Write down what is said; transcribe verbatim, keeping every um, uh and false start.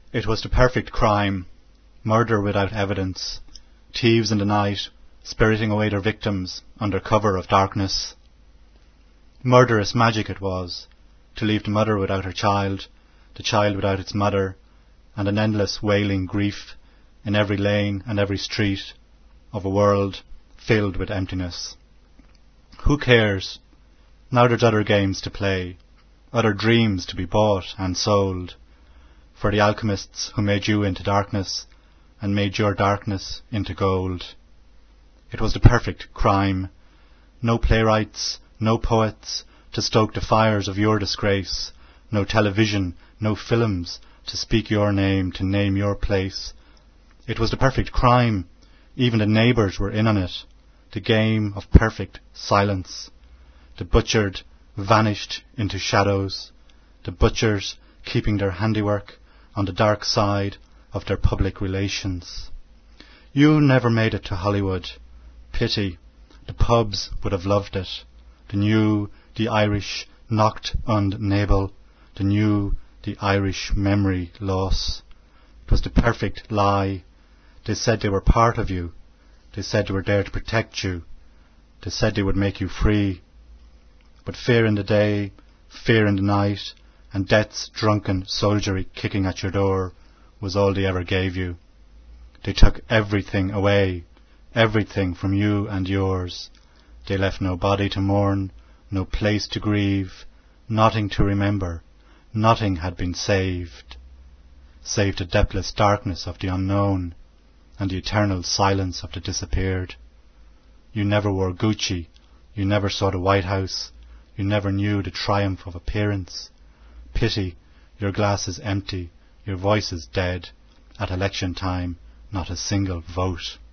It was the perfect crime, murder without evidence, thieves in the night, spiriting away their victims under cover of darkness. Murderous magic it was, to leave the mother without her child, the child without its mother, and an endless wailing grief in every lane and every street of a world filled with emptiness. Who cares? Now there's other games to play, other dreams to be bought and sold, for the alchemists who made you into darkness and made your darkness into gold. It was the perfect crime. No playwrights, no poets to stoke the fires of your disgrace, no television, no films to speak your name, to name your place. It was the perfect crime. Even the neighbours were in on it. The game of perfect silence. The butchered vanished into shadows. The butchers keeping their handiwork on the dark side of their public relations. You never made it to Hollywood. Pity. The pubs would have loved it. The new, the Irish knocked on Nabel. The new, the Irish memory loss. It was the perfect lie. They said they were part of you. They said they were there to protect you. They said they would make you free. But fear in the day, fear in the night, and death's drunken soldiery kicking at your door was all they ever gave you. They took everything away, everything from you and yours. They left no body to mourn, no place to grieve, nothing to remember. Nothing had been saved, save the depthless darkness of the unknown and the eternal silence of the disappeared. You never wore Gucci, you never saw the White House, you never knew the triumph of appearance. Pity, your glass is empty, your voice is dead. At election time, not a single vote.